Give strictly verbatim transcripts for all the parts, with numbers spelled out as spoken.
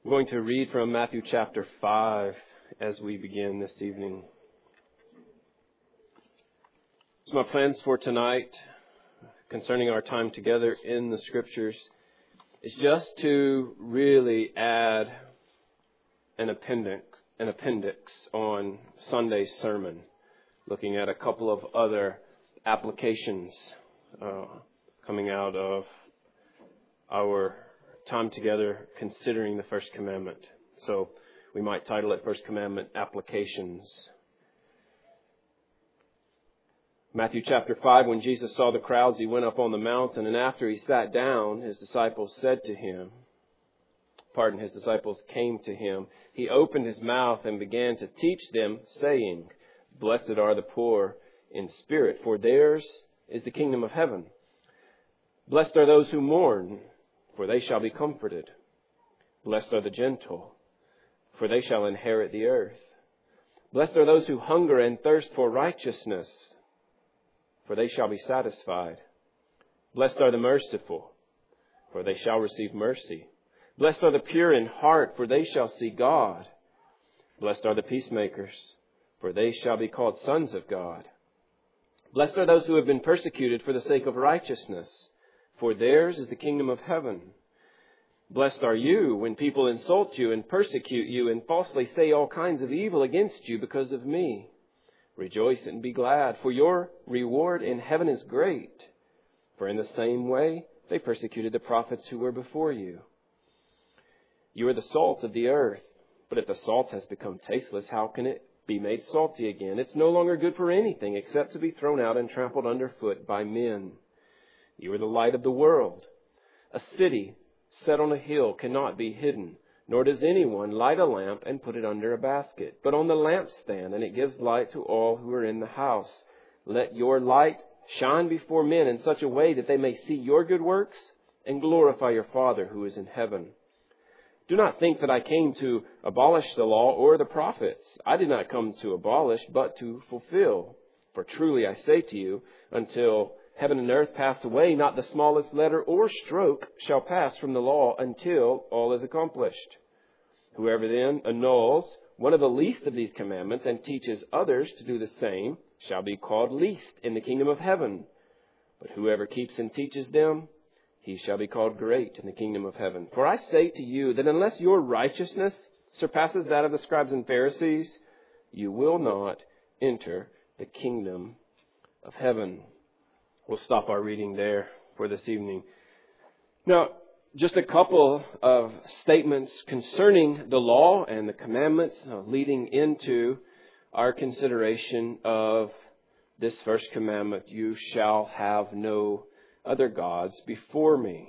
I'm going to read from Matthew chapter five as we begin this evening. So my plans for tonight concerning our time together in the Scriptures is just to really add an appendix, an appendix on Sunday's sermon, looking at a couple of other applications uh, coming out of our time together considering the first commandment. So we might title it First Commandment Applications. Matthew chapter five, when Jesus saw the crowds, he went up on the mountain, and after he sat down, his disciples said to him, pardon, his disciples came to him. He opened his mouth and began to teach them, saying, Blessed are the poor in spirit, for theirs is the kingdom of heaven. Blessed are those who mourn, for they shall be comforted. Blessed are the gentle, for they shall inherit the earth. Blessed are those who hunger and thirst for righteousness, for they shall be satisfied. Blessed are the merciful, for they shall receive mercy. Blessed are the pure in heart, for they shall see God. Blessed are the peacemakers, for they shall be called sons of God. Blessed are those who have been persecuted for the sake of righteousness, for theirs is the kingdom of heaven. Blessed are you when people insult you and persecute you and falsely say all kinds of evil against you because of me. Rejoice and be glad, for your reward in heaven is great. For in the same way they persecuted the prophets who were before you. You are the salt of the earth, but if the salt has become tasteless, how can it be made salty again? It's no longer good for anything except to be thrown out and trampled underfoot by men. You are the light of the world. A city set on a hill cannot be hidden, nor does anyone light a lamp and put it under a basket, but on the lampstand, and it gives light to all who are in the house. Let your light shine before men in such a way that they may see your good works and glorify your Father who is in heaven. Do not think that I came to abolish the law or the prophets. I did not come to abolish, but to fulfill. For truly I say to you, until heaven and earth pass away, not the smallest letter or stroke shall pass from the law until all is accomplished. Whoever then annuls one of the least of these commandments and teaches others to do the same shall be called least in the kingdom of heaven. But whoever keeps and teaches them, he shall be called great in the kingdom of heaven. For I say to you that unless your righteousness surpasses that of the scribes and Pharisees, you will not enter the kingdom of heaven. We'll stop our reading there for this evening. Now, just a couple of statements concerning the law and the commandments uh, leading into our consideration of this first commandment, you shall have no other gods before me.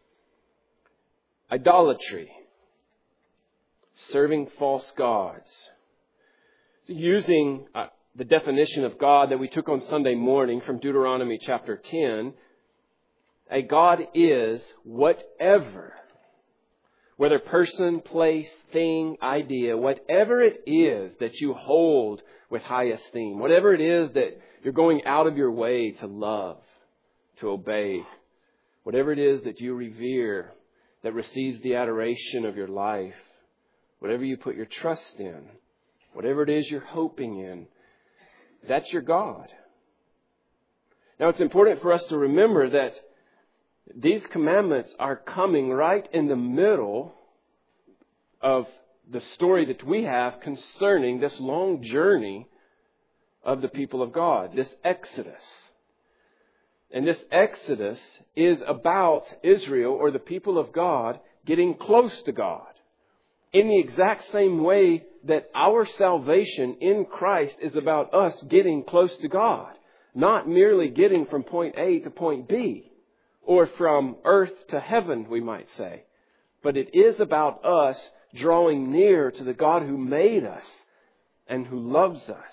Idolatry, serving false gods, using uh, the definition of God that we took on Sunday morning from Deuteronomy chapter ten, a God is whatever, whether person, place, thing, idea, whatever it is that you hold with high esteem, whatever it is that you're going out of your way to love, to obey, whatever it is that you revere, that receives the adoration of your life, whatever you put your trust in, whatever it is you're hoping in, that's your God. Now, it's important for us to remember that these commandments are coming right in the middle of the story that we have concerning this long journey of the people of God, this Exodus. And this Exodus is about Israel, or the people of God, getting close to God in the exact same way that our salvation in Christ is about us getting close to God. Not merely getting from point A to point B, or from earth to heaven, we might say. But it is about us drawing near to the God who made us and who loves us.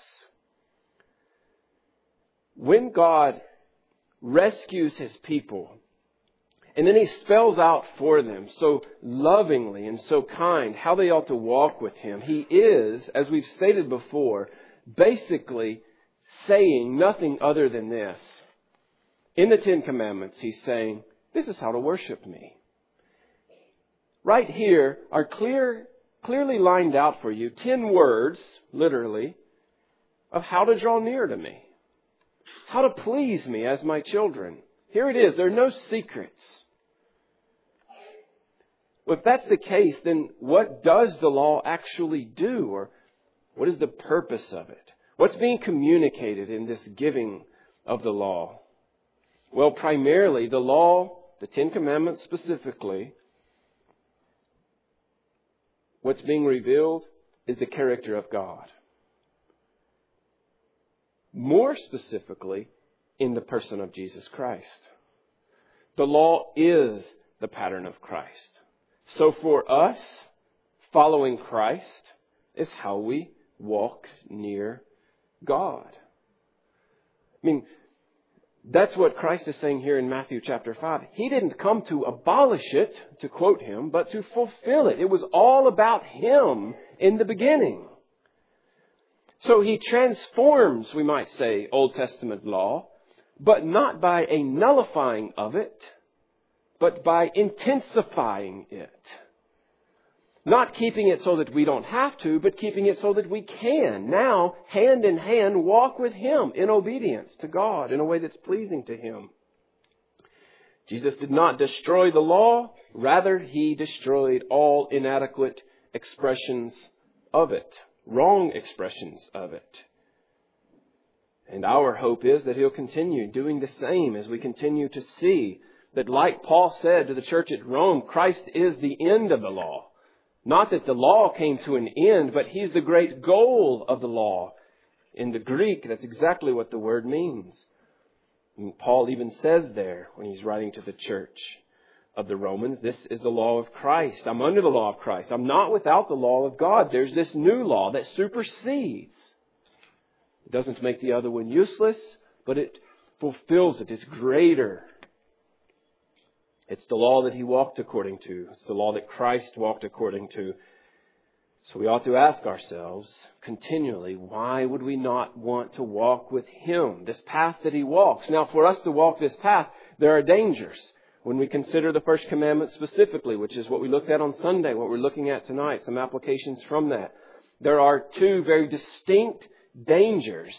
When God rescues His people, and then He spells out for them so lovingly and so kind how they ought to walk with Him, He is, as we've stated before, basically saying nothing other than this. In the Ten Commandments, He's saying, this is how to worship me. right here are clear, clearly lined out for you, ten words, literally, of how to draw near to me. How to please me as my children. Here it is. There are no secrets. Well, if that's the case, then what does the law actually do? Or what is the purpose of it? What's being communicated in this giving of the law? Well, primarily the law, the Ten Commandments specifically, what's being revealed is the character of God. More specifically, in the person of Jesus Christ. The law is the pattern of Christ. So for us, following Christ is how we walk near God. I mean, that's what Christ is saying here in Matthew chapter five. He didn't come to abolish it, to quote him, but to fulfill it. It was all about him in the beginning. So he transforms, we might say, Old Testament law, but not by a nullifying of it, but by intensifying it. Not keeping it so that we don't have to, but keeping it so that we can now, hand in hand, walk with him in obedience to God in a way that's pleasing to him. Jesus did not destroy the law. Rather, he destroyed all inadequate expressions of it. Wrong expressions of it. And our hope is that he'll continue doing the same as we continue to see that, like Paul said to the church at Rome, Christ is the end of the law. Not that the law came to an end, but he's the great goal of the law. In the Greek, that's exactly what the word means. And Paul even says there when he's writing to the church of the Romans, this is the law of Christ. I'm under the law of Christ. I'm not without the law of God. There's this new law that supersedes. It doesn't make the other one useless, but it fulfills it. It's greater. It's the law that he walked according to. It's the law that Christ walked according to. So we ought to ask ourselves continually, why would we not want to walk with him? This path that he walks. Now, for us to walk this path, there are dangers. When we consider the first commandment specifically, which is what we looked at on Sunday, what we're looking at tonight, some applications from that. There are two very distinct dangers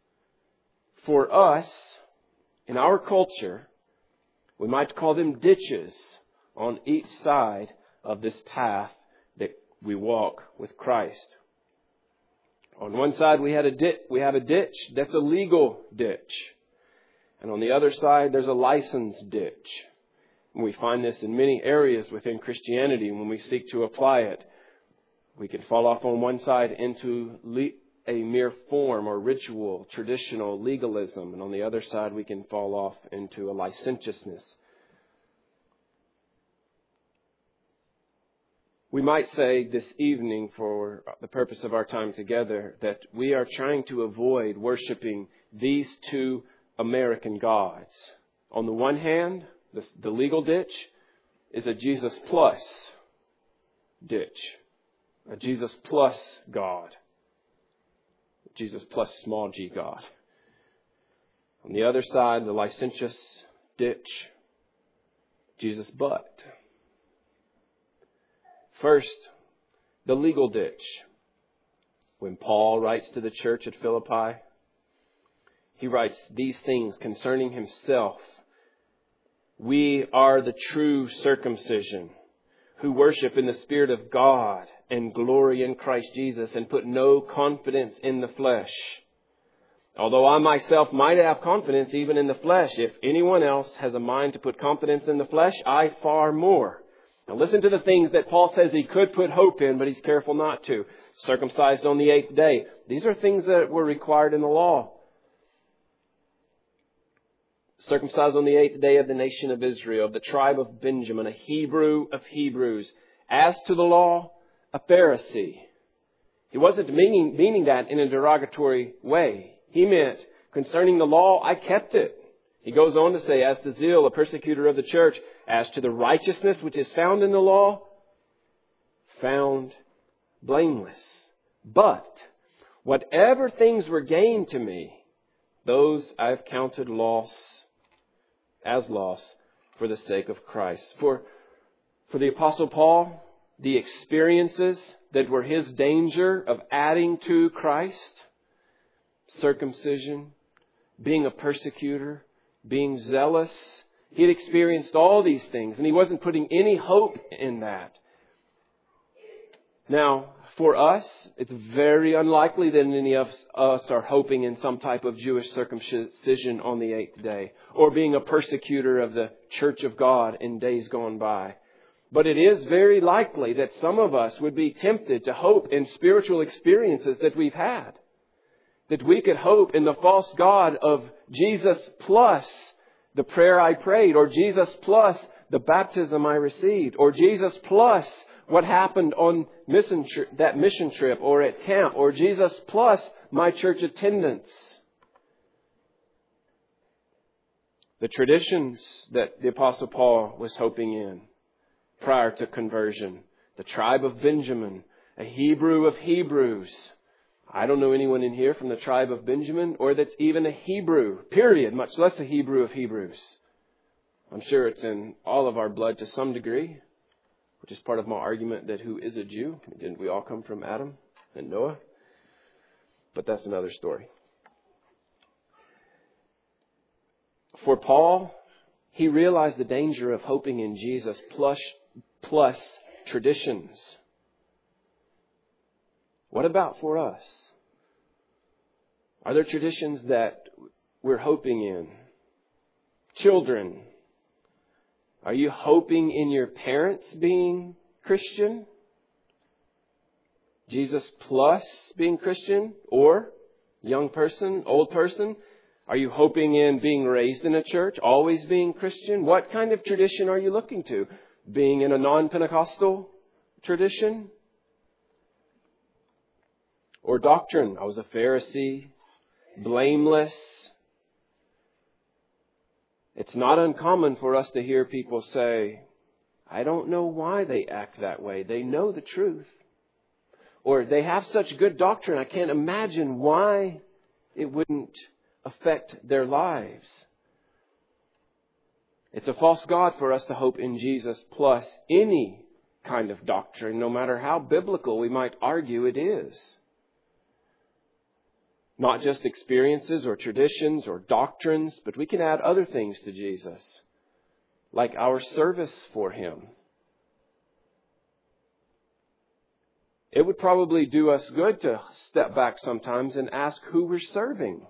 for us in our culture. We might call them ditches on each side of this path that we walk with Christ. On one side we had a ditch, we have a ditch that's a legal ditch. And on the other side there's a license ditch. And we find this in many areas within Christianity when we seek to apply it. We can fall off on one side into le- a mere form or ritual, traditional legalism. And on the other side we can fall off into a licentiousness. We might say this evening, for the purpose of our time together, that we are trying to avoid worshiping these two American gods. On the one hand, the, the legal ditch is a Jesus plus ditch. A Jesus plus God. Jesus plus small g God. On the other side, the licentious ditch, Jesus but. First, the legal ditch. When Paul writes to the church at Philippi, he writes these things concerning himself. We are the true circumcision, who worship in the Spirit of God and glory in Christ Jesus and put no confidence in the flesh. Although I myself might have confidence even in the flesh, if anyone else has a mind to put confidence in the flesh, I far more. Now listen to the things that Paul says he could put hope in, but he's careful not to. Circumcised on the eighth day. These are things that were required in the law. Circumcised on the eighth day of the nation of Israel, of the tribe of Benjamin, a Hebrew of Hebrews. As to the law, a Pharisee. He wasn't meaning, meaning that in a derogatory way. He meant, concerning the law, I kept it. He goes on to say, as to zeal, a persecutor of the church. As to the righteousness which is found in the law, found blameless. But whatever things were gained to me, those I have counted loss as loss for the sake of Christ. For, For the Apostle Paul, the experiences that were his danger of adding to Christ, circumcision, being a persecutor, being zealous, he had experienced all these things, and he wasn't putting any hope in that. Now, for us, it's very unlikely that any of us are hoping in some type of Jewish circumcision on the eighth day, or being a persecutor of the Church of God in days gone by. But it is very likely that some of us would be tempted to hope in spiritual experiences that we've had. That we could hope in the false god of Jesus plus the prayer I prayed, or Jesus plus the baptism I received, or Jesus plus what happened on mission tri- that mission trip or at camp, or Jesus plus my church attendance. The traditions that the Apostle Paul was hoping in prior to conversion. The tribe of Benjamin, a Hebrew of Hebrews. I don't know anyone in here from the tribe of Benjamin or that's even a Hebrew, period, much less a Hebrew of Hebrews. I'm sure it's in all of our blood to some degree, which is part of my argument that who is a Jew? Didn't we all come from Adam and Noah? But that's another story. For Paul, he realized the danger of hoping in Jesus plus, plus traditions. What about for us? Are there traditions that we're hoping in? Children, are you hoping in your parents being Christian? Jesus plus being Christian? Or young person, old person, are you hoping in being raised in a church, always being Christian? What kind of tradition are you looking to? Being in a non-Pentecostal tradition? Or doctrine? I was a Pharisee, blameless. It's not uncommon for us to hear people say, I don't know why they act that way. They know the truth. Or they have such good doctrine, I can't imagine why it wouldn't affect their lives. It's a false god for us to hope in Jesus plus any kind of doctrine, no matter how biblical we might argue it is. Not just experiences or traditions or doctrines, but we can add other things to Jesus, like our service for Him. It would probably do us good to step back sometimes and ask who we're serving.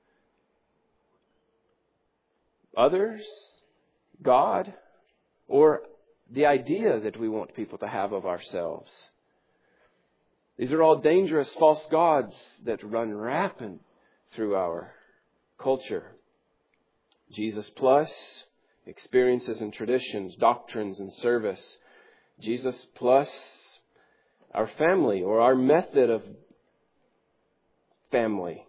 Others, God, or the idea that we want people to have of ourselves. These are all dangerous false gods that run rampant through our culture. Jesus plus experiences and traditions, doctrines and service. Jesus plus our family or our method of family.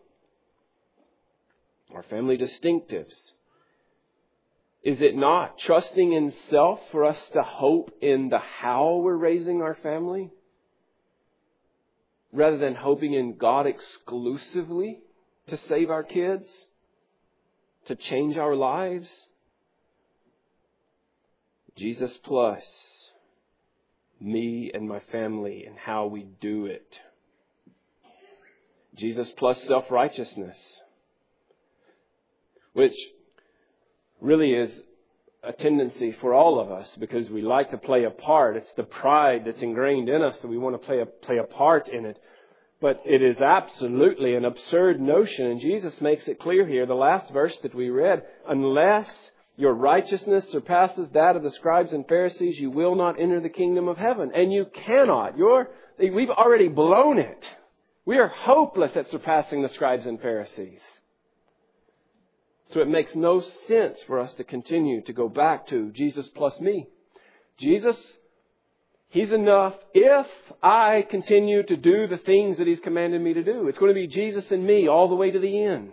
Our family distinctives. Is it not trusting in self for us to hope in the how we're raising our family? Rather than hoping in God exclusively to save our kids, to change our lives. Jesus plus me and my family and how we do it. Jesus plus self-righteousness, which really is a tendency for all of us because we like to play a part. It's the pride that's ingrained in us that we want to play a, play a part in it. But it is absolutely an absurd notion. And Jesus makes it clear here, the last verse that we read, unless your righteousness surpasses that of the scribes and Pharisees, you will not enter the kingdom of heaven. And you cannot. You're, we've already blown it. We are hopeless at surpassing the scribes and Pharisees. So it makes no sense for us to continue to go back to Jesus plus me. Jesus, He's enough if I continue to do the things that He's commanded me to do. It's going to be Jesus and me all the way to the end.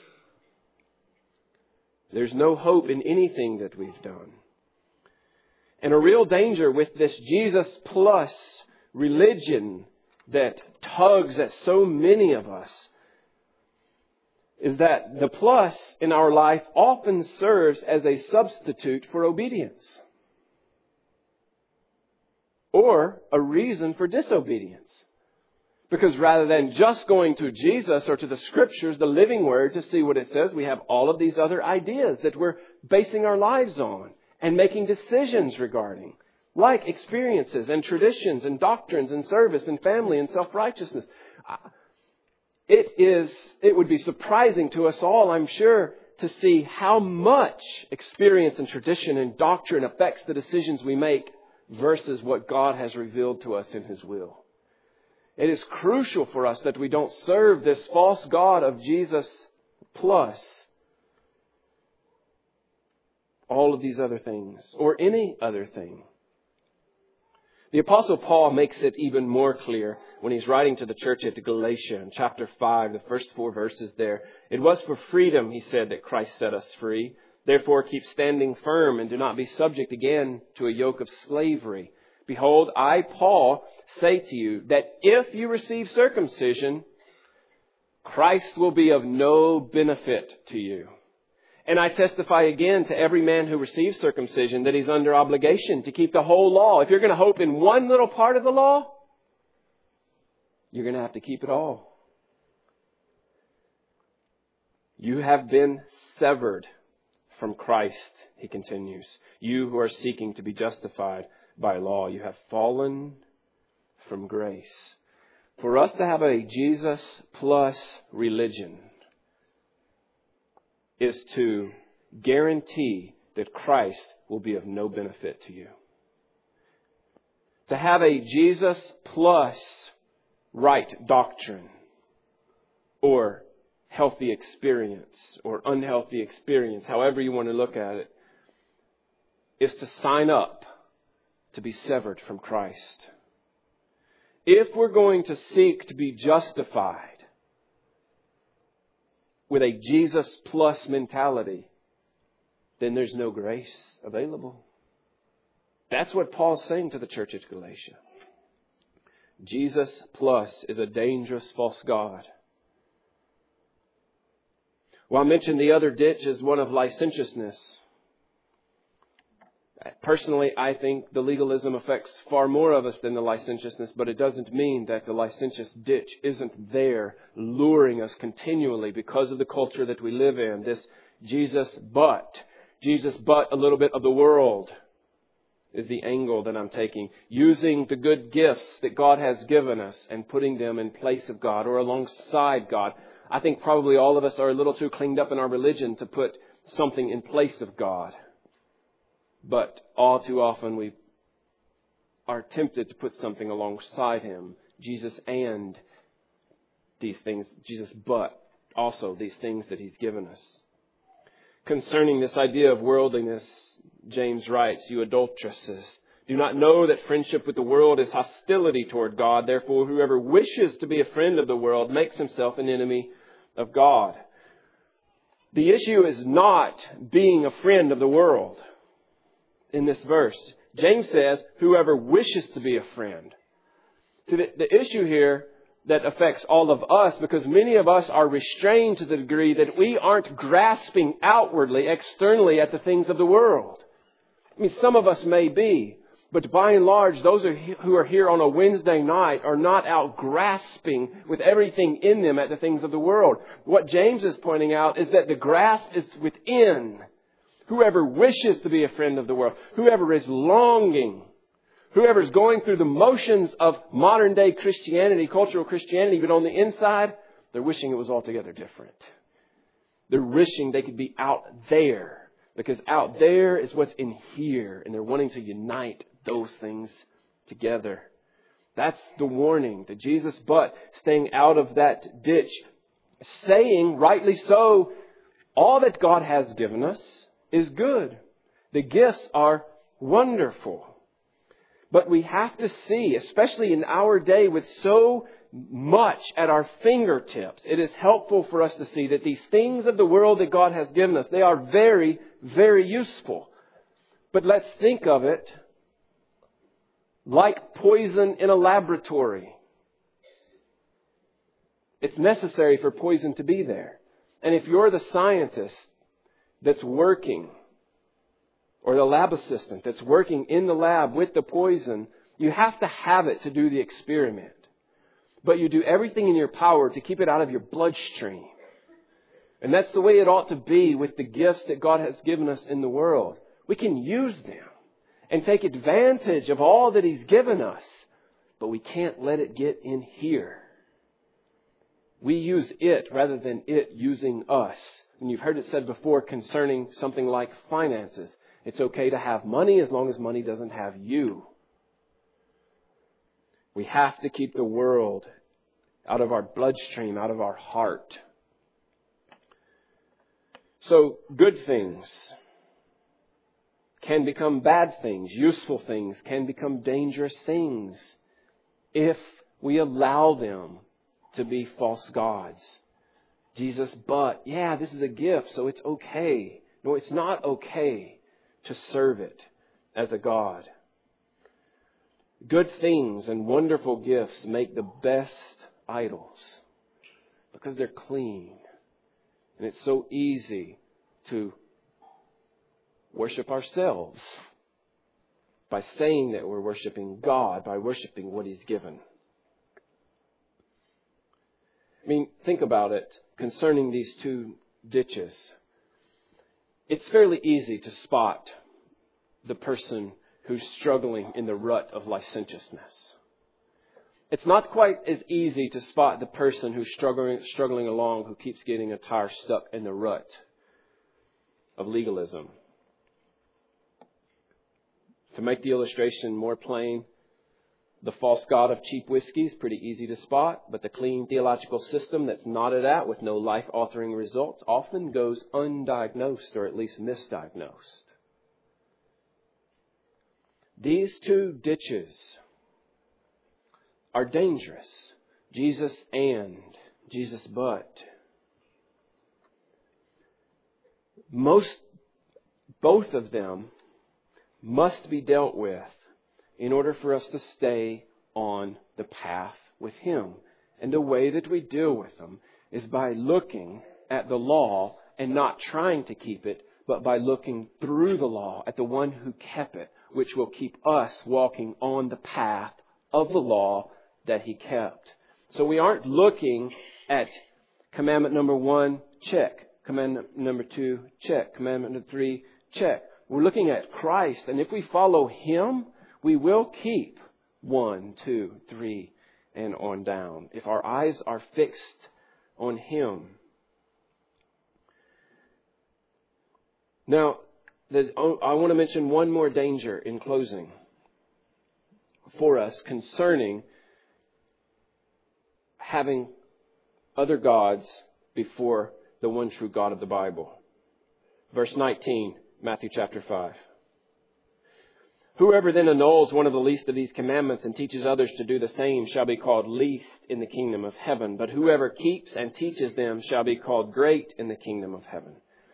There's no hope in anything that we've done. And a real danger with this Jesus plus religion that tugs at so many of us is that the plus in our life often serves as a substitute for obedience. or a reason for disobedience. Because rather than just going to Jesus or to the Scriptures, the living Word, to see what it says, we have all of these other ideas that we're basing our lives on and making decisions regarding, like experiences and traditions and doctrines and service and family and self-righteousness. It is, it would be surprising to us all, I'm sure, to see how much experience and tradition and doctrine affects the decisions we make versus what God has revealed to us in His will. It is crucial for us that we don't serve this false God of Jesus plus all of these other things or any other thing. The Apostle Paul makes it even more clear when he's writing to the church at Galatia in chapter five, the first four verses there. It was for freedom, he said, that Christ set us free. Therefore, keep standing firm and do not be subject again to a yoke of slavery. Behold, I, Paul, say to you that if you receive circumcision, Christ will be of no benefit to you. And I testify again to every man who receives circumcision that he's under obligation to keep the whole law. If you're going to hope in one little part of the law, you're going to have to keep it all. You have been severed from Christ, he continues. You who are seeking to be justified by law, you have fallen from grace. For us to have a Jesus plus religion is to guarantee that Christ will be of no benefit to you. To have a Jesus plus right doctrine or healthy experience or unhealthy experience, however you want to look at it, is to sign up to be severed from Christ. If we're going to seek to be justified with a Jesus plus mentality, then there's no grace available. That's what Paul's saying to the church at Galatia. Jesus plus is a dangerous false god. Well, I mentioned the other ditch is one of licentiousness. Personally, I think the legalism affects far more of us than the licentiousness, but it doesn't mean that the licentious ditch isn't there luring us continually because of the culture that we live in. This Jesus but, Jesus but a little bit of the world is the angle that I'm taking. Using the good gifts that God has given us and putting them in place of God or alongside God. I think probably all of us are a little too cleaned up in our religion to put something in place of God. But all too often we are tempted to put something alongside Him. Jesus and these things. Jesus but also these things that He's given us. Concerning this idea of worldliness, James writes, you adulteresses, do not know that friendship with the world is hostility toward God. Therefore, whoever wishes to be a friend of the world makes himself an enemy of God. The issue is not being a friend of the world. In this verse, James says, whoever wishes to be a friend. See, the, the issue here that affects all of us, because many of us are restrained to the degree that we aren't grasping outwardly, externally at the things of the world. I mean, some of us may be, but by and large, those are, who are here on a Wednesday night are not out grasping with everything in them at the things of the world. What James is pointing out is that the grasp is within. Whoever wishes to be a friend of the world, whoever is longing, whoever is going through the motions of modern day Christianity, cultural Christianity, but on the inside, they're wishing it was altogether different. They're wishing they could be out there, because out there is what's in here, and they're wanting to unite those things together. That's the warning to Jesus, but staying out of that ditch, saying, rightly so, all that God has given us is good. The gifts are wonderful. But we have to see, especially in our day with so much at our fingertips, it is helpful for us to see that these things of the world that God has given us, they are very, very useful. But let's think of it like poison in a laboratory. It's necessary for poison to be there. And if you're the scientist that's working, or the lab assistant that's working in the lab with the poison, You have to have it to do the experiment. But you do everything in your power to keep it out of your bloodstream. And that's the way it ought to be with the gifts that God has given us in the world. We can use them and take advantage of all that He's given us. But we can't let it get in here. We use it rather than it using us. And you've heard it said before concerning something like finances. It's okay to have money as long as money doesn't have you. We have to keep the world out of our bloodstream, out of our heart. So good things can become bad things. Useful things can become dangerous things if we allow them to be false gods. Jesus, but, yeah, this is a gift, so it's okay. No, it's not okay to serve it as a god. Good things and wonderful gifts make the best idols because they're clean. And it's so easy to worship ourselves by saying that we're worshiping God, by worshiping what He's given. I mean, think about it concerning these two ditches. It's fairly easy to spot the person who's struggling in the rut of licentiousness. It's not quite as easy to spot the person who's struggling, struggling along, who keeps getting a tire stuck in the rut of legalism. To make the illustration more plain, the false god of cheap whiskey is pretty easy to spot, but the clean theological system that's nodded at with no life-altering results often goes undiagnosed, or at least misdiagnosed. These two ditches are dangerous. Jesus and Jesus but. Most, both of them must be dealt with in order for us to stay on the path with Him. And the way that we deal with them is by looking at the law and not trying to keep it, but by looking through the law at the one who kept it, which will keep us walking on the path of the law that He kept. So we aren't looking at commandment number one, check. Commandment number two, check. Commandment number three, check. We're looking at Christ, and if we follow Him, we will keep one, two, three, and on down. If our eyes are fixed on Him. Now, the, I want to mention one more danger in closing for us concerning having other gods before the one true God of the Bible. Verse nineteen, Matthew chapter five. Whoever then annuls one of the least of these commandments and teaches others to do the same shall be called least in the kingdom of heaven. But whoever keeps and teaches them shall be called great in the kingdom of heaven.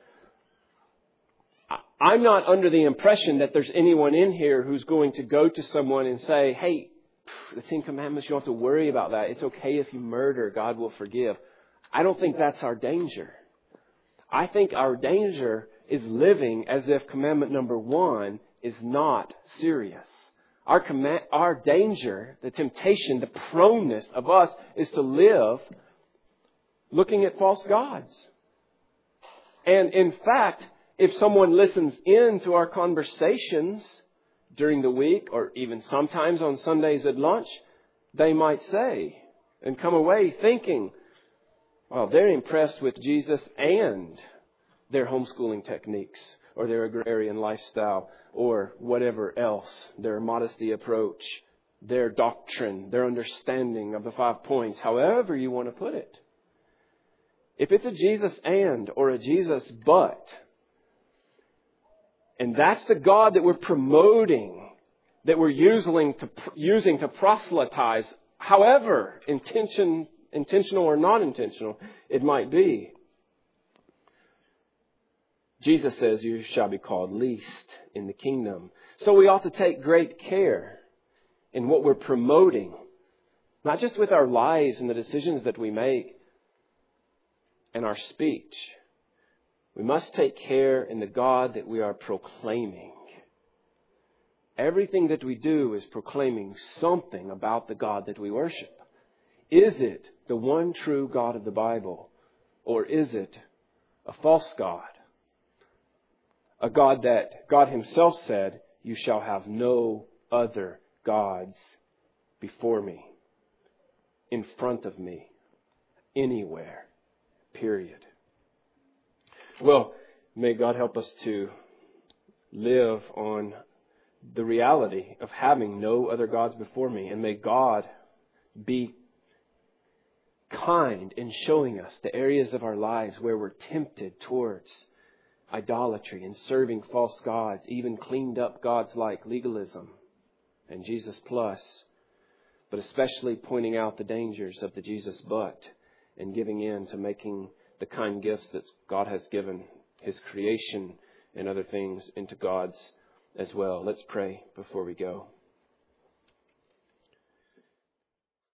I'm not under the impression that there's anyone in here who's going to go to someone and say, hey, the Ten Commandments, you don't have to worry about that. It's okay if you murder. God will forgive. I don't think that's our danger. I think our danger is living as if commandment number one is not serious. Our command, our danger, the temptation, the proneness of us is to live looking at false gods. And in fact, if someone listens in to our conversations during the week, or even sometimes on Sundays at lunch, they might say and come away thinking, well, they're impressed with Jesus and their homeschooling techniques, or their agrarian lifestyle, or whatever else, their modesty approach, their doctrine, their understanding of the five points, however you want to put it. If it's a Jesus and or a Jesus but, and that's the God that we're promoting, that we're using to using to proselytize, however intention, intentional or not intentional it might be. Jesus says you shall be called least in the kingdom. So we ought to take great care in what we're promoting, not just with our lives and the decisions that we make and our speech. We must take care in the God that we are proclaiming. Everything that we do is proclaiming something about the God that we worship. Is it the one true God of the Bible? Or is it a false God? A God that God Himself said, you shall have no other gods before me, in front of me, anywhere, period. Well, may God help us to live on the reality of having no other gods before me. And may God be kind in showing us the areas of our lives where we're tempted towards idolatry and serving false gods, even cleaned up gods like legalism and Jesus plus, but especially pointing out the dangers of the Jesus but and giving in to making the kind gifts that God has given His creation and other things into God's as well. Let's pray before we go.